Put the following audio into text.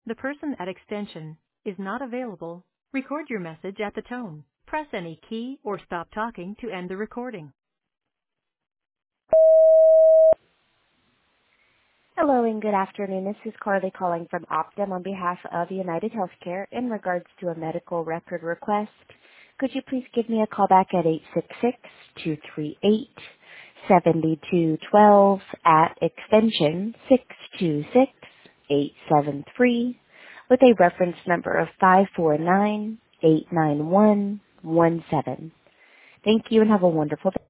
The person at extension is not available. Record your message at the tone. Press any key or stop talking to end the recording. Hello and good afternoon. This is Carly calling from Optum on behalf of United Healthcare in regards to a medical record request. Could you please give me a call back at 866-238-7212 at extension 626873 with a reference number of 549-89117. Thank you and have a wonderful day.